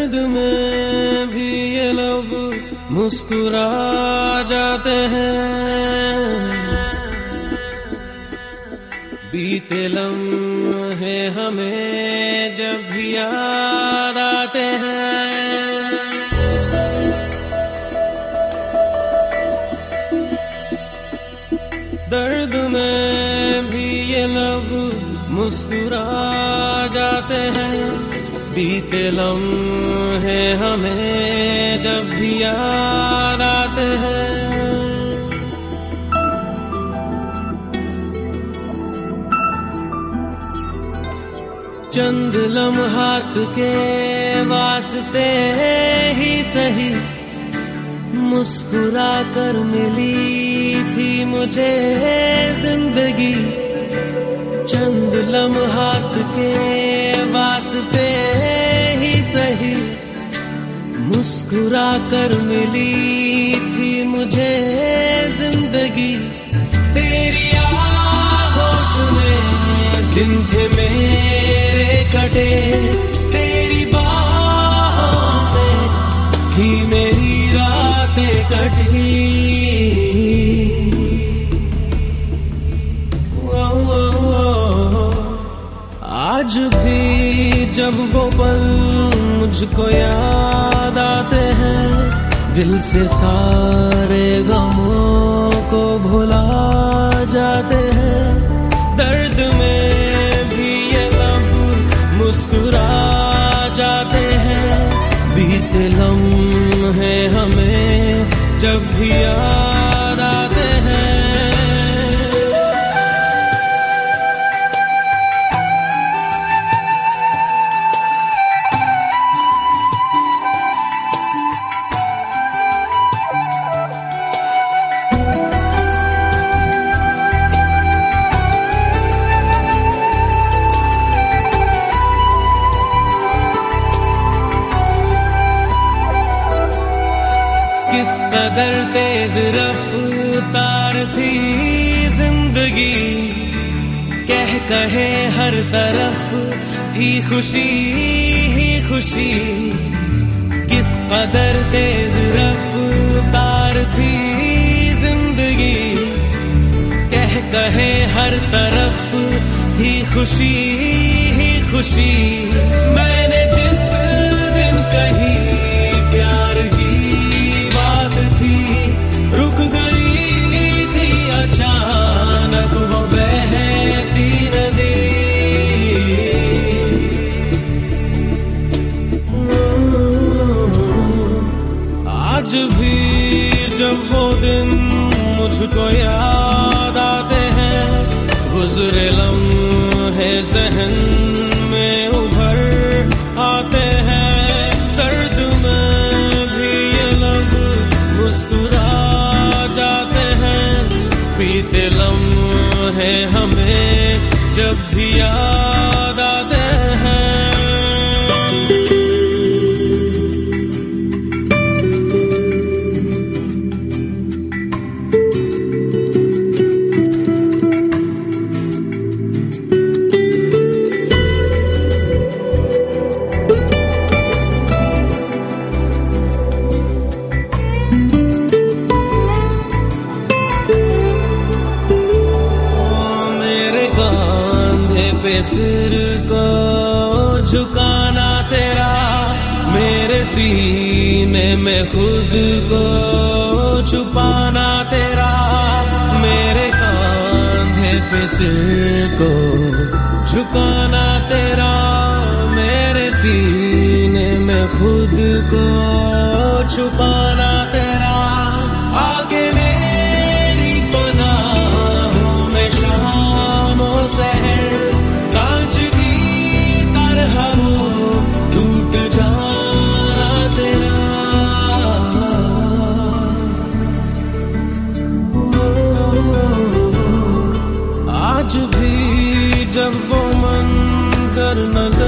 दर्द में भी ये लब मुस्कुरा जाते हैं, बीते लम्हे हमें जब भी याद आते हैं। दर्द में भी ये लब मुस्कुरा जाते हैं, बीते लम्हे हमें जब भी याद आते हैं। चंद लम्हात के वास्ते ही सही मुस्कुरा कर मिली थी मुझे जिंदगी। चंद लम्हात के वास्ते ही सही मुस्कुरा कर मिली थी मुझे जिंदगी। तेरी आगोश में दिन थे मेरे कटे, तेरी बाहों में थी मेरी रातें कटी। आज भी जब वो पल मुझको याद आते हैं, दिल से सारे गमों को भुला जाते हैं। दर्द में भी ये लब मुस्कुरा जाते हैं, बीते लम्हे हमें जब भी याद आते हैं। किस कदर तेज रफ्तार थी जिंदगी, कह कहे हर तरफ थी खुशी ही खुशी। किस कदर तेज रफ्तार थी जिंदगी, कह कहे हर तरफ थी खुशी ही खुशी। मैंने जिस दिन कही प्यार की रुक गई थी अचानक वो बहती नदी। आज भी जब वो दिन मुझको याद आते हैं, गुजरे लम्हे ज़हन में उभर आते हैं। दर्द में भी ये लब मुस्कुरा जाते हैं, बीते लम्हे हमें जब भी याद आते हैं। सिर को झुकाना तेरा, मेरे सीने में खुद को छुपाना तेरा। मेरे कांधे पे सिर को झुकाना तेरा, मेरे सीने में खुद को छुपाना तेरा। आगे मेरी पनाहों में शामों सहर टूट जाना तेरा। आज भी जब वो मंजर नजर